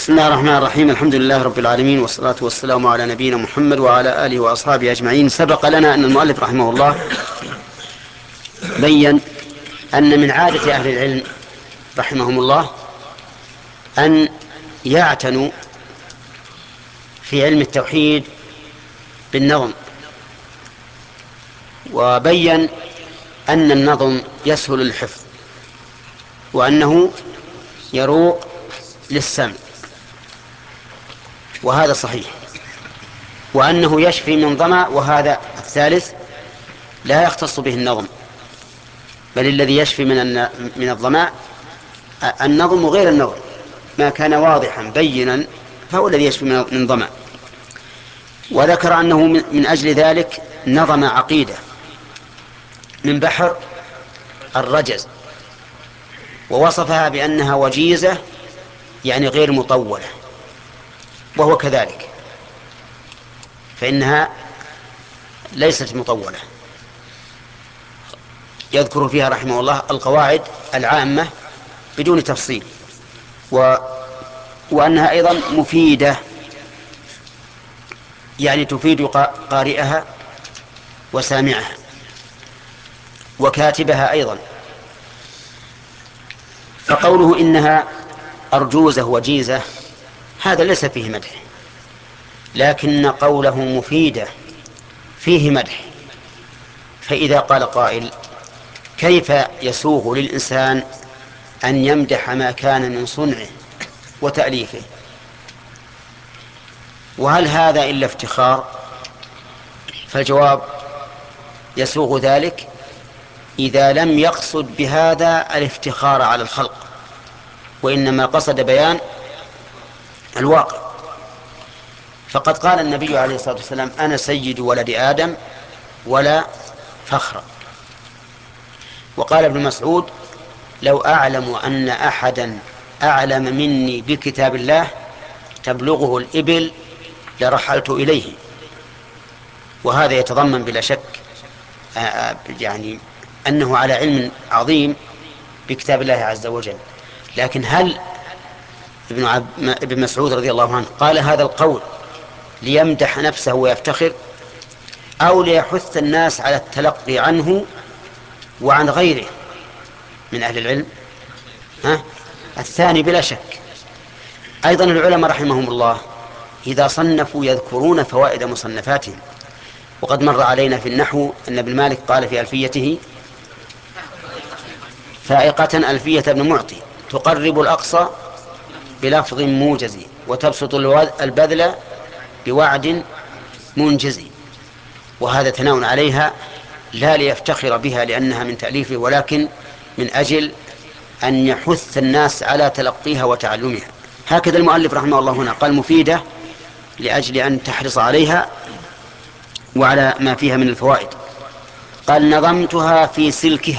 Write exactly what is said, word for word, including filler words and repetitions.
بسم الله الرحمن الرحيم. الحمد لله رب العالمين، والصلاة والسلام على نبينا محمد وعلى آله وأصحابه أجمعين. سبق لنا أن المؤلف رحمه الله بين أن من عادة أهل العلم رحمهم الله أن يعتنوا في علم التوحيد بالنظم، وبين أن النظم يسهل الحفظ وأنه يروق للسمع، وهذا صحيح، وأنه يشفي من ظمأ، وهذا الثالث لا يختص به النظم، بل الذي يشفي من من الظمأ النظم غير النظم، ما كان واضحا بينا فهو الذي يشفي من ظمأ. وذكر أنه من أجل ذلك نظم عقيدة من بحر الرجز، ووصفها بأنها وجيزة، يعني غير مطولة، وهو كذلك، فإنها ليست مطولة. يذكر فيها رحمه الله القواعد العامة بدون تفصيل، و... وأنها أيضا مفيدة، يعني تفيد قارئها وسامعها وكاتبها أيضا. فقوله إنها أرجوزة وجيزة هذا ليس فيه مدح، لكن قوله مفيدة فيه مدح. فإذا قال قائل كيف يسوغ للإنسان أن يمدح ما كان من صنعه وتأليفه، وهل هذا إلا افتخار؟ فالجواب يسوغ ذلك إذا لم يقصد بهذا الافتخار على الخلق، وإنما قصد بيان الواقع. فقد قال النبي عليه الصلاة والسلام أنا سيد ولد آدم ولا فخر. وقال ابن مسعود لو أعلم أن أحدا أعلم مني بكتاب الله تبلغه الإبل لرحلت إليه. وهذا يتضمن بلا شك يعني أنه على علم عظيم بكتاب الله عز وجل. لكن هل ابن, عب... ابن مسعود رضي الله عنه قال هذا القول ليمدح نفسه ويفتخر، أو ليحث الناس على التلقي عنه وعن غيره من أهل العلم؟ ها؟ الثاني بلا شك. أيضا العلماء رحمهم الله إذا صنفوا يذكرون فوائد مصنفاتهم، وقد مر علينا في النحو أن ابن مالك قال في ألفيته فائقة ألفية ابن معطي تقرب الأقصى بلفظ موجز وتبسط البذل بوعد منجز. وهذا ثناء عليها لا ليفتخر بها لأنها من تأليفه، ولكن من أجل أن يحث الناس على تلقيها وتعلمها. هكذا المؤلف رحمه الله هنا قال مفيدة لأجل أن تحرص عليها وعلى ما فيها من الفوائد. قال نظمتها في سلكها